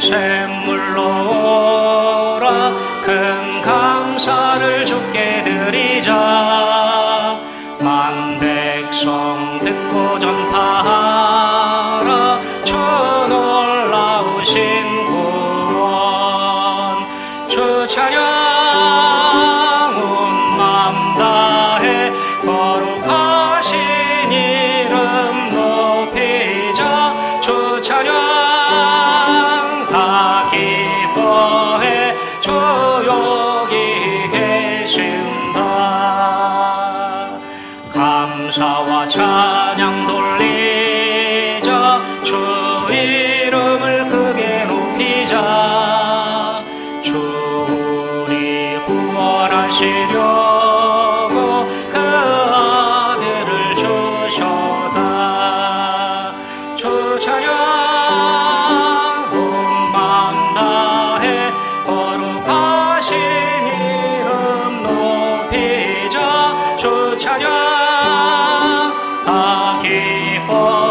샘물로 오라. 큰 감사를 주께 드리자. 만 백성 듣고 전파하라. 주 놀라우신 구원. 주 찬양 온 맘 다해 거룩하신 이름 높이자. 주 찬양 다 기뻐해 주 여기 계신다. 감사와 찬양 돌리자. 주 이름을 크게 높이자. 주 우리 구원하시려고 그 아들을 주셨다. 주 찬양 온 맘 다해 거룩하신 이름 높이자. 주 찬양 다 기뻐